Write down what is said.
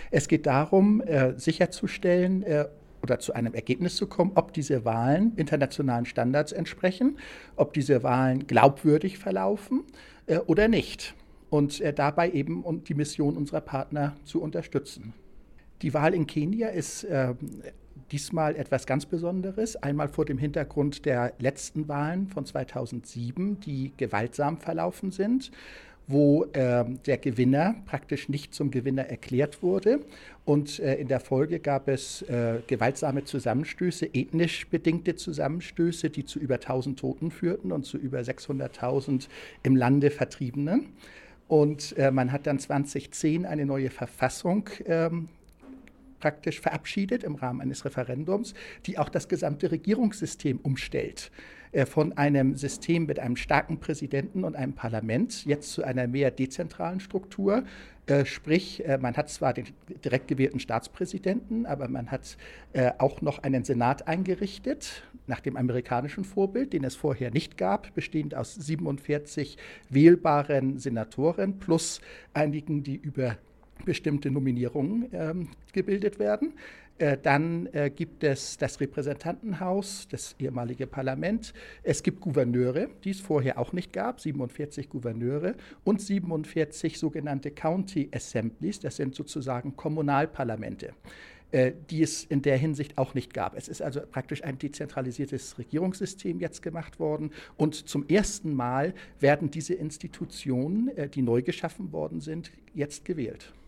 Es geht darum, sicherzustellen oder zu einem Ergebnis zu kommen, ob diese Wahlen internationalen Standards entsprechen, ob diese Wahlen glaubwürdig verlaufen oder nicht. Und dabei eben die Mission unserer Partner zu unterstützen. Die Wahl in Kenia ist diesmal etwas ganz Besonderes. Einmal vor dem Hintergrund der letzten Wahlen von 2007, die gewaltsam verlaufen sind, wo der Gewinner praktisch nicht zum Gewinner erklärt wurde. Und in der Folge gab es gewaltsame Zusammenstöße, ethnisch bedingte Zusammenstöße, die zu über 1000 Toten führten und zu über 600.000 im Lande Vertriebenen. Und man hat dann 2010 eine neue Verfassung praktisch verabschiedet im Rahmen eines Referendums, die auch das gesamte Regierungssystem umstellt. Von einem System mit einem starken Präsidenten und einem Parlament jetzt zu einer mehr dezentralen Struktur. Sprich, man hat zwar den direkt gewählten Staatspräsidenten, aber man hat auch noch einen Senat eingerichtet, nach dem amerikanischen Vorbild, den es vorher nicht gab, bestehend aus 47 wählbaren Senatoren plus einigen, die über bestimmte Nominierungen gebildet werden. Dann gibt es das Repräsentantenhaus, das ehemalige Parlament. Es gibt Gouverneure, die es vorher auch nicht gab, 47 Gouverneure und 47 sogenannte County Assemblies, das sind sozusagen Kommunalparlamente, die es in der Hinsicht auch nicht gab. Es ist also praktisch ein dezentralisiertes Regierungssystem jetzt gemacht worden und zum ersten Mal werden diese Institutionen, die neu geschaffen worden sind, jetzt gewählt.